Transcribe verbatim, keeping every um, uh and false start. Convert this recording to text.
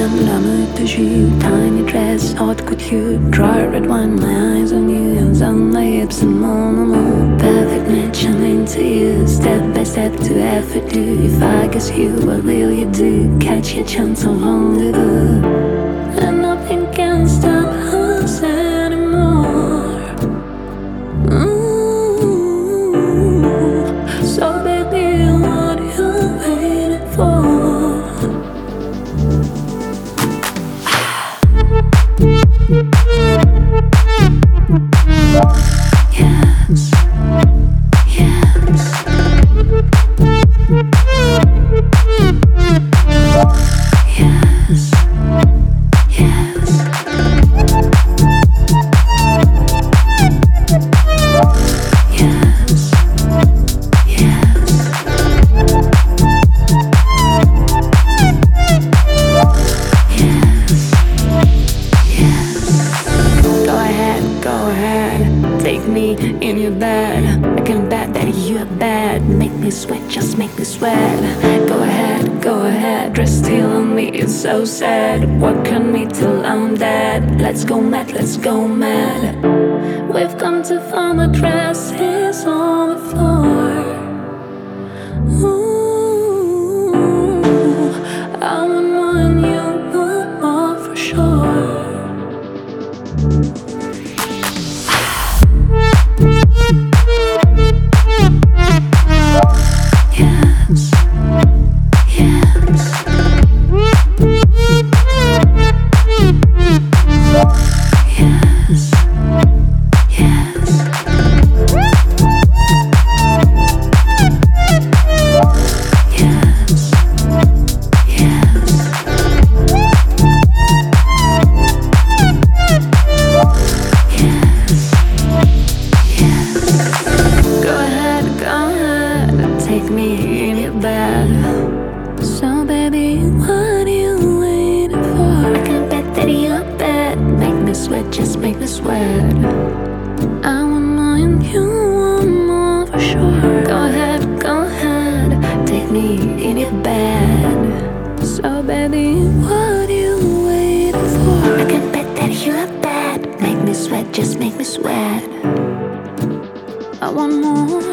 blonde, la mode de jus, tiny dress, haute couture, dry red wine, my eyes on you, hands on my hips and on the move. Perfect match, I'm into you, step by step to effort do. If I guess you, what will you do? Catch your chance of rendezvous, and nothing can stop us anymore. Ooh, so baby, what you waiting for? Yes, yes. Yes, yes. Yes, yes. Go ahead, go ahead, take me in your bed. I can bet that you're bad. Make me sweat, just make me sweat. Go ahead, go ahead, dress still on me, it's so sad. Work on me till I'm dead. Let's go mad, let's go mad. We've come to find the dresses on the floor. Ooh, I want more and you want more for sure. Yes, yes. Yes, yes. Yes, yes. Yes, yes. Go ahead, go ahead, take me in your bed. So baby, what are you waiting for? I can bet that you're bad. Make me sweat, just make me sweat. I want more and you want more for sure. Go ahead, go ahead, take me in your bed. So baby, what are you waiting for? I can bet that you're bad. Make me sweat, just make me sweat. I want more.